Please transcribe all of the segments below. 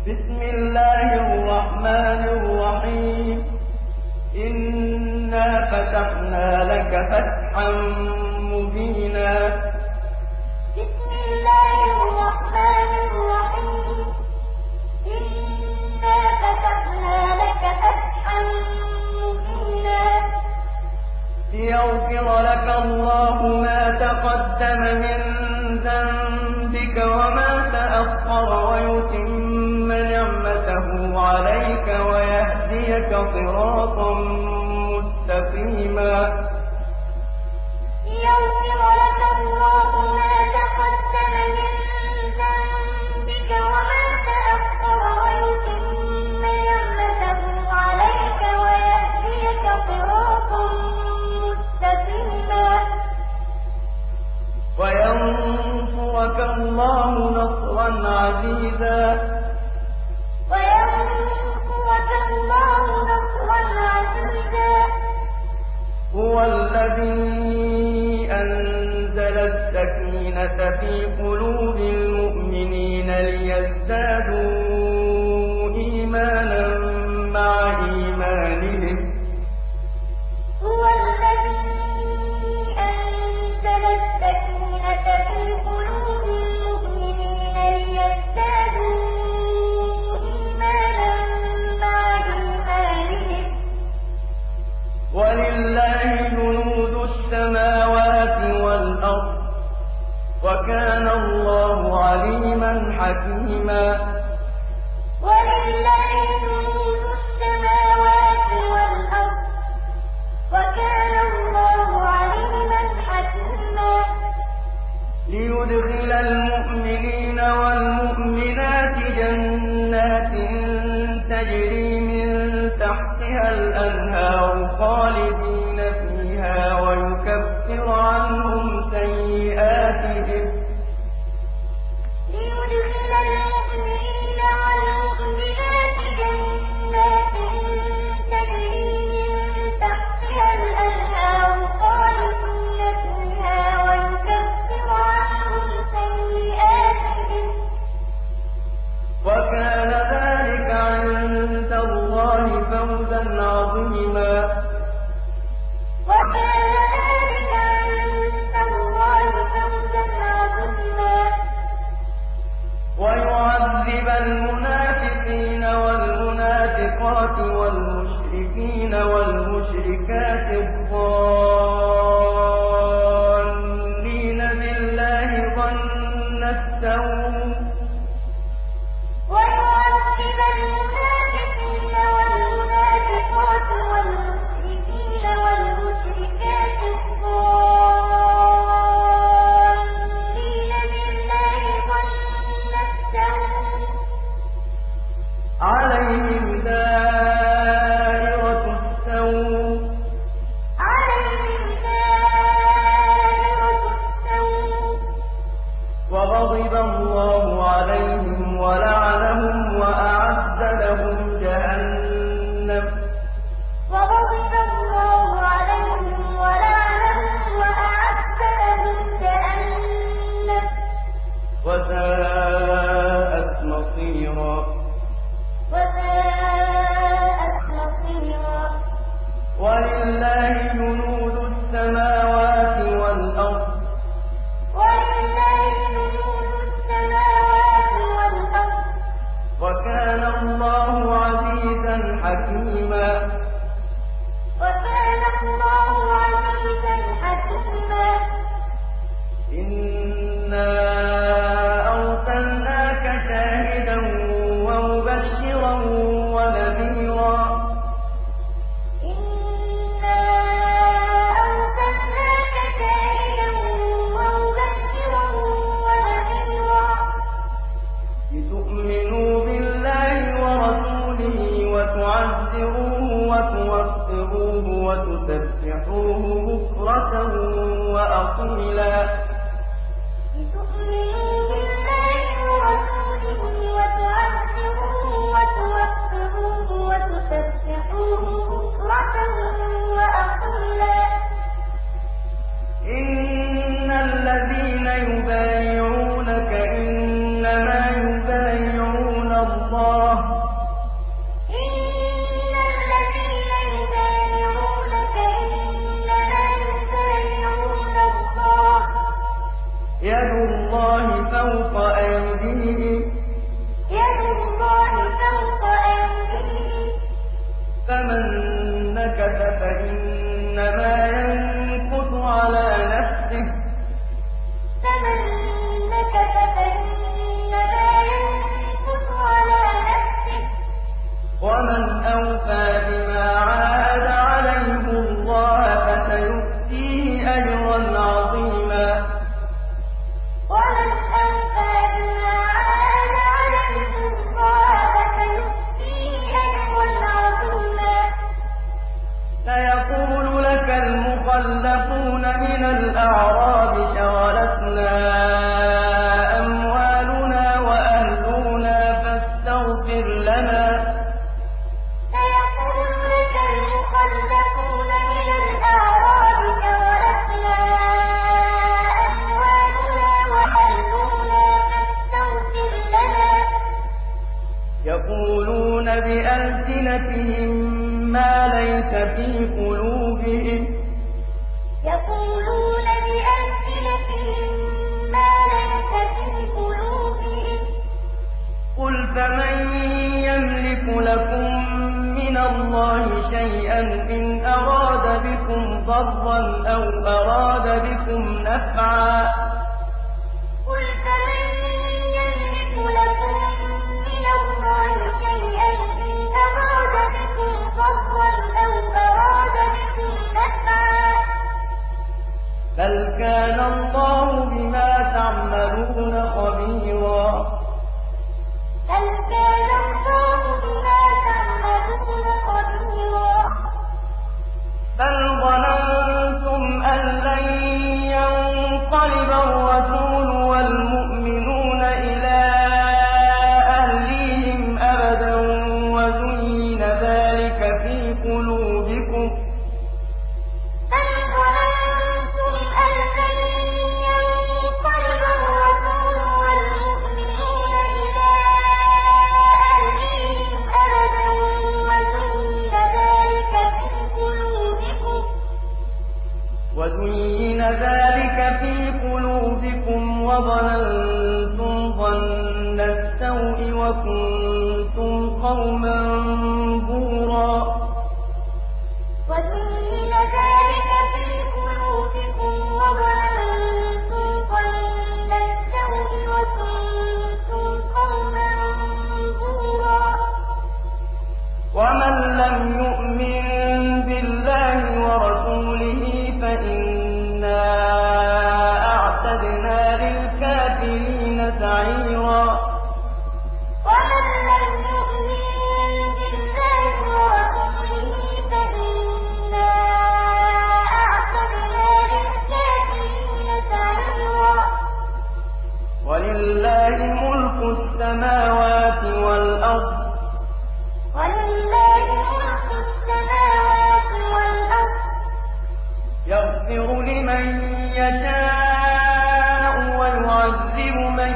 بسم الله الرحمن الرحيم إنا فتحنا لك فتحا مبينا بسم الله الرحمن الرحيم إنا فتحنا لك فتحا مبينا ليغفر لك الله ما تقدم من ذنبك وما تأخر ويتم نعمته عليك ويهديك صراطا مستقيما ليغفر لك الله ما تقدم من ذنبك وما تأخر ويتم نعمته عليك ويهديك صراطا مستقيما وينصرك الله نصرا عزيزا وينصرك الله نصرا عزيزا هو الذي أنزل السكينة في قلوب المؤمنين ليزدادوا إيمانا مع إيمانهم هو الذي أنزل السكينة في قلوب المؤمنين ليزدادوا إيمانا مع إيمانهم ولله جنود السماوات والأرض وكان الله عليما حكيما ولله جنود السماوات والأرض وكان الله عليما حكيما ليدخل المؤمنين والمؤمنات جنات تجري من تحتها الأنهار خالدين فيها ويكفر عنهم سيئاتهم ليدخل المؤمنين والمؤمنات جنات تجري من تحتها الأنهار خالدين فيها ويكفر عنهم سيئاتهم وكان ذلك عند الله فوزا عظيما وكان ذلك عند الله فوزا عظيما ويعذب المنافقين والمنافقات والمشركين والمشركات الظانين بالله ظن السوء ويعذب المنافقين والمنافقات والمشركين والمشركات الظانين بالله ظن السوء عليهم دائرة السوء عليهم دائرة السوء وغضب الله عليهم ولعنهم وأعد لهم جهنم وغضب الله عليهم ولعنهم وأعد لهم جهنم وساءت مصيرا وساءت مصيرا ولله جنود السماوات والأرض ولله جنود السماوات والأرض وكان الله عزيزا حكيما وكان الله عزيزا حكيما إنا أرسلناك شاهدا ومبشرا ونذيرا إنا أرسلناك شاهدا ومبشرا ونذيرا لتؤمنوا بالله ورسوله وتعزروه تستغفر لنا سيقول لك المخلفون من الأعراب شغلتنا أموالنا وأهلنا فاستغفر لنا يقولون بألسنتهم ما ليس في قلوبهم يقولون بألسنتهم ما ليس في قلوبهم قل فمن يملك لكم من الله شيئا إن أراد بكم ضرا أو أراد بكم نفعا قل فمن يملك لكم من الله شيئا إن أراد بكم ضرا أو أراد بكم نفعا بل كان الله بما تعملون خبيرا بل كان الله بما تعملون خبيرا بل ظننتم أن لن ينقلب الرسول والمؤمنون إلى أهليهم أبدا وزين ذلك في قلوبكم بل ظننتم أن لن ينقلب الرسول والمؤمنون إلى أهليهم أبدا وزين ذلك في قلوبكم وظننتم ظن السوء وكنتم قوما بورا وزين ذلك في قلوبكم وظننتم ظن السوء وكنتم قوما بورا ومن لم يؤمن بالله ورسوله فإنا أعتدنا للكافرين سعيرا ومن لم يؤمن بالله ورسوله فإنا أعتدنا للكافرين سعيرا ولله ملك السماوات والأرض ولله ملك السماوات والأرض يغفر لمن يشاء ويعذب من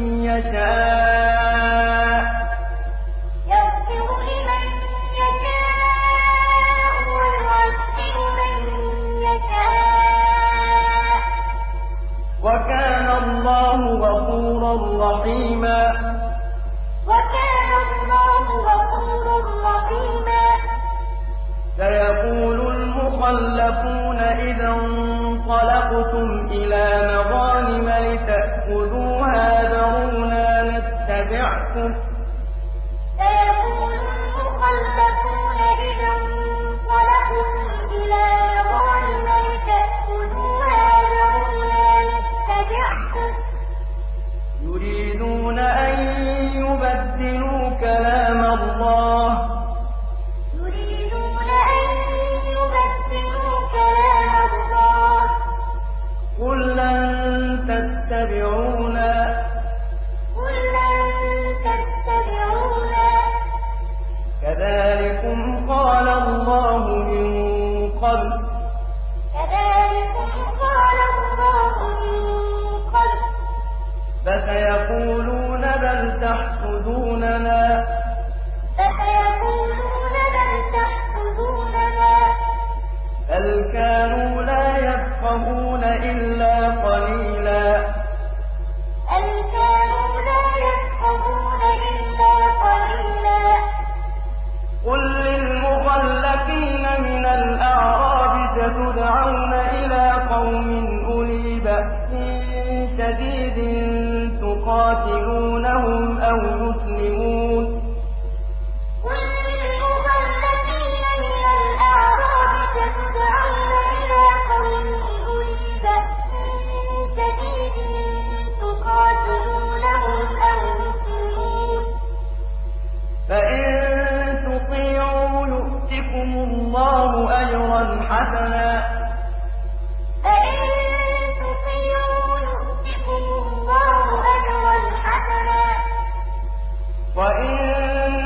يشاء يغفر لمن يشاء ويعذب من يشاء وكان الله غفورا رحيما وكان الله غفورا رحيما سيقول المخلفون إذا انطلقتم إلى مغانم لتأخذوها ذرونا نتبعكم سيقول المخلفون إذا انطلقتم إلى مغانم لتأخذوها ذرونا نتبعكم يريدون أن يبدلوا كلام الله يريدون أن يبدلوا كلام الله قل لن تتبعونا قل لن تتبعونا كذلكم قال الله من قبل كذلكم قال الله من قبل فسيقولون بل تحسدوننا فسيقولون بل تحسدوننا بل كانوا لا يفقهون إلا قليلا بل كانوا لا يفقهون إلا قليلا قل للمخلفين من الأعراب ستدعون إلى قوم أولي بأس شديد تقاتلونهم أو يسلمون قل للمخلفين من الأعراب ستدعون إلى قوم أولي بأس شديد تقاتلونهم أو يسلمون فإن تطيعوا يؤتكم الله أجرا حسنا فإن تطيعوا يؤتكم الله أجرا حسنا وإن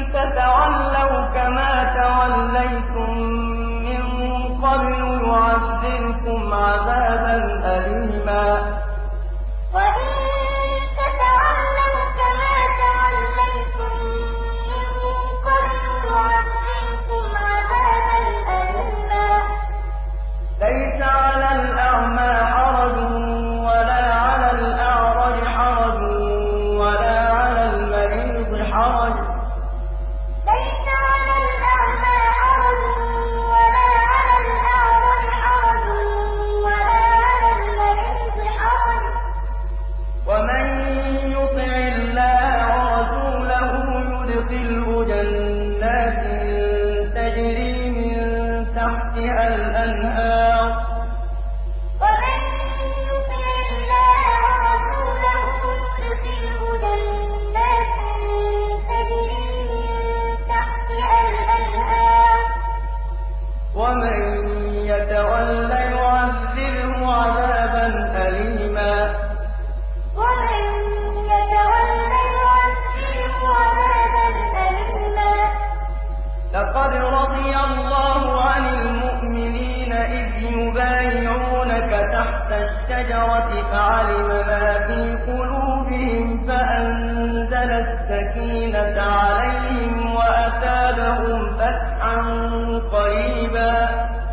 يدخله جنات تجري من تحتها الأنهار ومن يتول يعذبه عذابا أليما لقد رضي الله عن المؤمنين إذ يبايعونك تحت الشجرة فعلم ما في قلوبهم فأنزل السكينة عليهم وأثابهم فتحا قريبا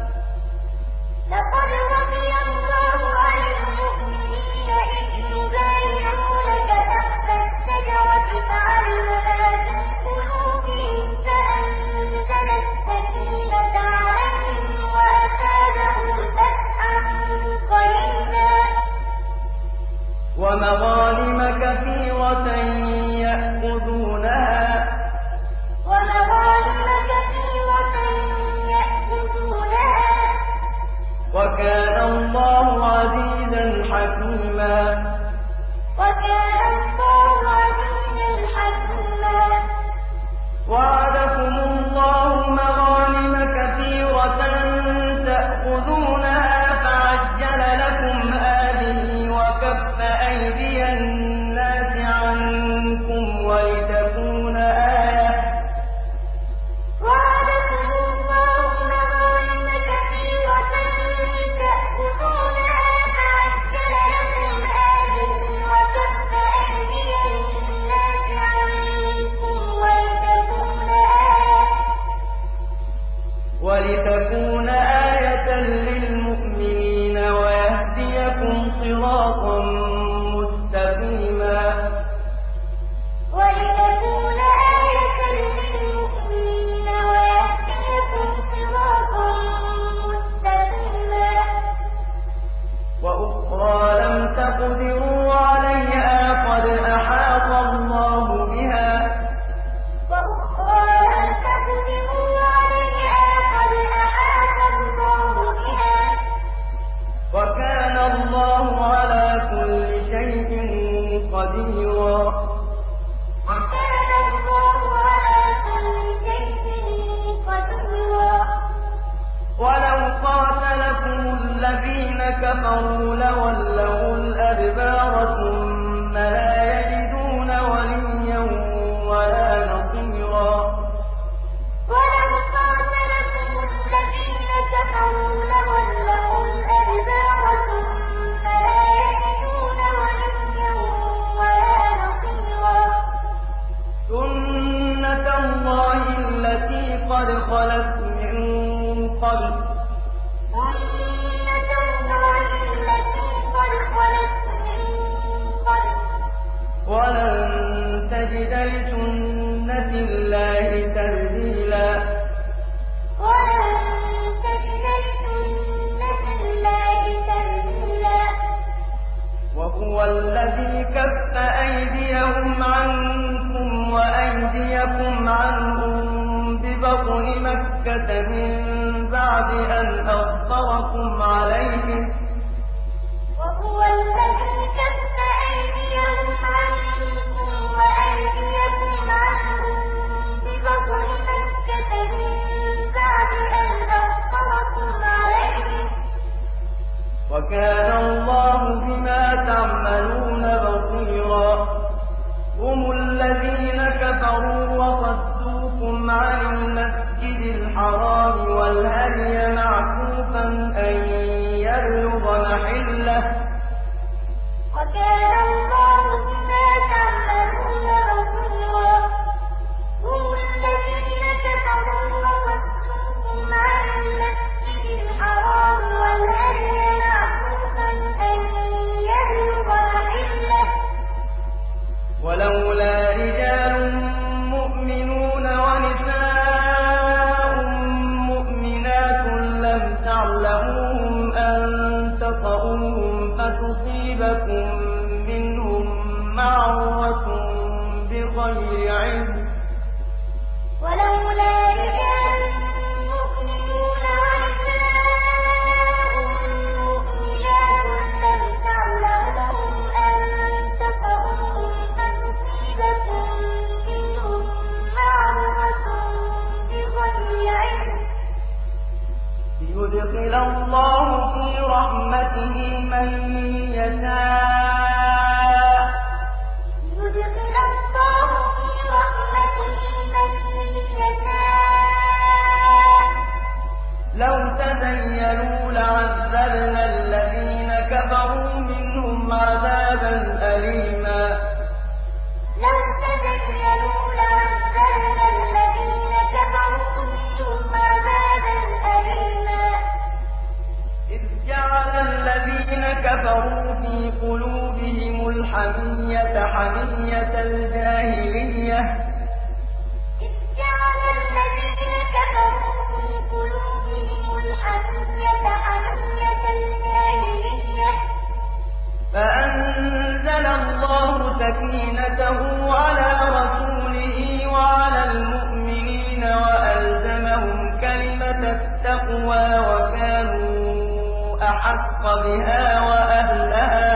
لقد رضي الله عن المؤمنين إذ يبايعونك تحت الشجرة فعلم ما في قلوبهم فأنزل السكينة عليهم وأثابهم فتحا قريبا ومغانم كثيرة يأخذونها وكان الله عزيزا حكيما وعدكم الله مغانم كثيرة تأخذونها فعجل لكم هذه وكف أيدي الناس عنكم ولتكون آية ولتكون آية للمؤمنين ويهديكم صراطا مستقيما وأخرى لم تقدروا عليها قد أحاط الله بها وكان الله على كل شيء قديرا ولو قاتلكم الذين كفروا لولوا الأدبار ثم لا يجدون وليا ولا نصيرا سنة الله التي قد خلت من قبل ولن تجد لسنة الله تبديلا وهو الذي كف أيديهم عنكم وأيديكم عنهم ببطن مكة من بعد أن أظفركم عليهم وهو الذي كف أيديهم عنكم وأيديكم عنهم ببطن مكة من بعد أن أظفركم عليهم وكان الله بما تعملون بصيرا هم الذين كفروا وصدوكم عن المسجد الحرام والهدي معكوفا أن يبلغ محله وكان الله بما تعملون بصيرا هم الذين كفروا وصدوكم عن المسجد الحرام والهدي معكوفا أن يبلغ محله الله في رحمته من يشاء لو تزينوا لعذبنا الذين كفروا منهم عذابا أليما لو تزينوا لعذبنا الذين كفروا منهم عذابا أليما إذ جعل الذين كفروا في قلوبهم الحمية حمية الجاهلية فأنزل الله سكينته على رسوله وعلى المؤمنين وألزمهم كلمة التقوى وكانوا أحق بها وأهلها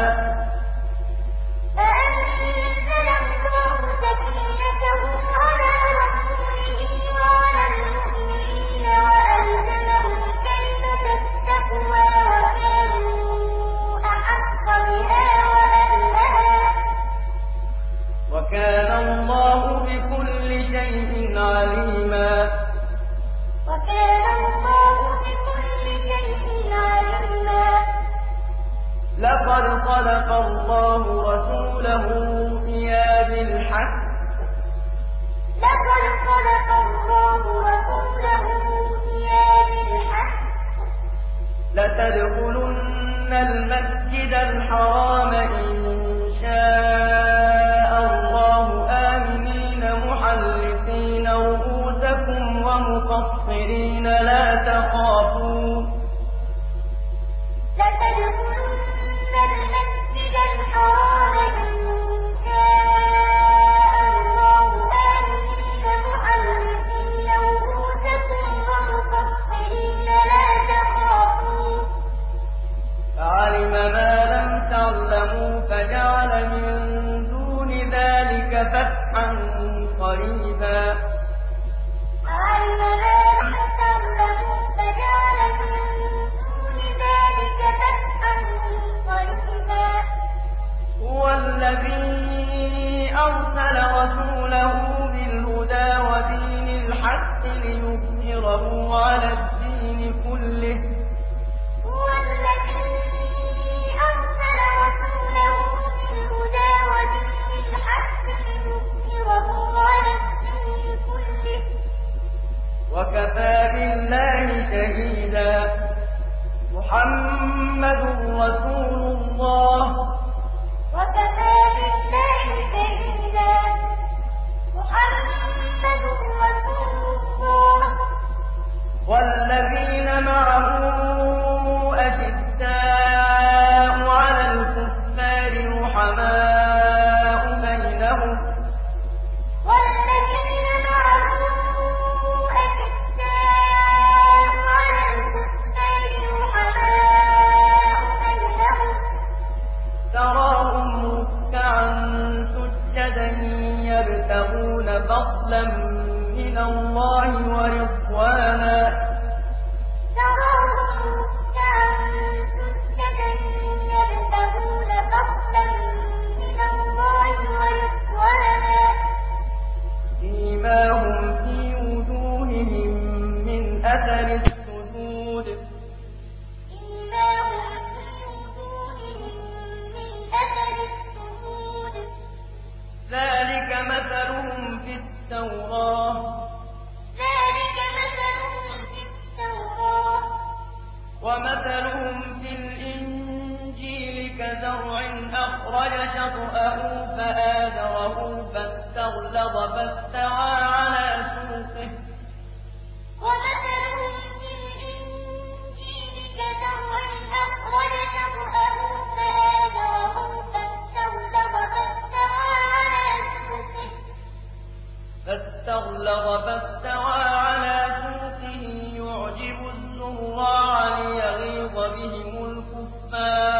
فأنزل الله سكينته على رسوله وعلى المؤمنين وألزمهم كلمة التقوى وكانوا أحق بها وأهلها وكان الله بكل شيء عليما وكان الله بكل شيء عليما لقد صدق الله رسوله رؤيا بالحق لقد صدق الله رسوله رؤيا بالحق لتدخلن المسجد الحرام إن شاء الله آمنين محلقين رؤوسكم ومقصرين لا تخافون لتدخلن المسجد الحرام إن شاء الله آمنين محلقين رؤوسكم ومقصرين لا تخافون فعلم ما لم تعلموا فجعل من دون ذلك فتحا قريبا علم ما لم تعلموا فجعل من دون ذلك فتحا قريبا هو الذي أرسل رسوله بالهدى ودين الحق ليظهره على الدين كله هو الذي أرسل رسوله بالهدى ودين الحق ليظهره على الدين كله وكفى بالله شهيدا محمد رسول الله وكفى بالله شهيدا محمد رسول الله والذين معه أشداء على الكفار رحماء بينهم والذين معه أشداء على الكفار رحماء بينهم تراهم ركعا سجدا يبتغون فضلا من الله ورضوانا تراهم ركعا سجدا يبتغون فضلا من الله ورضوانا سيماهم في وجوههم من أثر السجود سيماهم في وجوههم من أثر السجود ذلك مثلهم في التوراة ذلك مثلهم في التوراة ومثلهم في الإنجيل كزرع أخرج شطأه فآزره فاستغلظ فاستوى على سوقه ومثلهم في الإنجيل كزرع أخرج شطأه فآزره فاستغلظ فاستوى على سوقه يعجب الزراع ليغيظ بهم الكفار